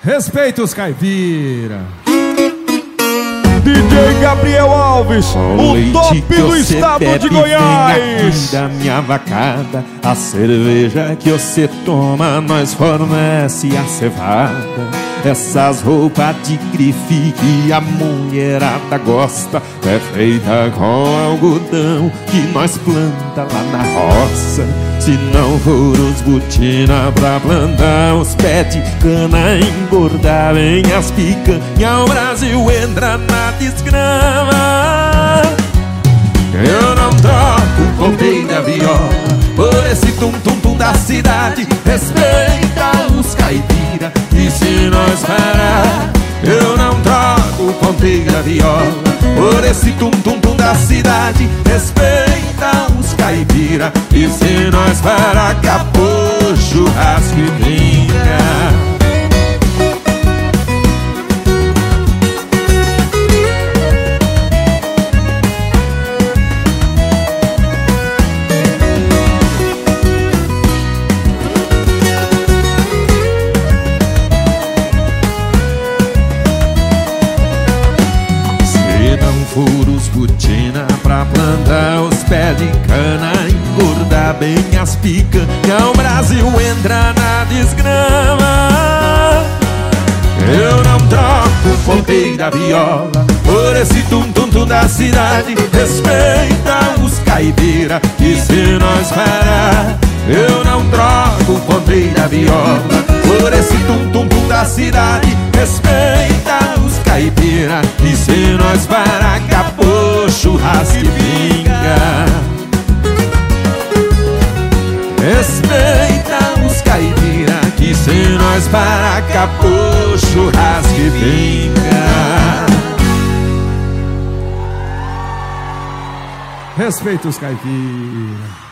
Respeita os caipira. DJ Gabriel Alves, o top do estado de Goiás. Da minha vacada, a cerveja que você toma, nós fornece a cevada. Essas roupas de grife que a mulherada gosta é feita com algodão que nós planta lá na roça. Se não for os botina pra plantar, os pés de cana engordar, vem as picanha, o Brasil entra na desgrama. Eu não troco o ponteio da viola por esse tum-tum-tum da cidade. Respeita os caipira, e se nós parar, eu não troco o ponteio da viola por esse tum-tum-tum da cidade. Respeita os caipira, e se nós parar, acabou churrasco e pinga. Furos botina pra plantar, os pés de cana engordar bem as picanha, o Brasil entra na desgrama. Eu não troco o ponteio da viola por esse tum-tum-tum da cidade. Respeita os caipira, e se nós parar, eu não troco o ponteio da viola por esse tum-tum-tum da cidade. Respeita os caipira, e se nós parar, acabou churrasco e pinga. Respeita os caipira, que se nós parar, acabou churrasco e pinga. Respeita os caipira.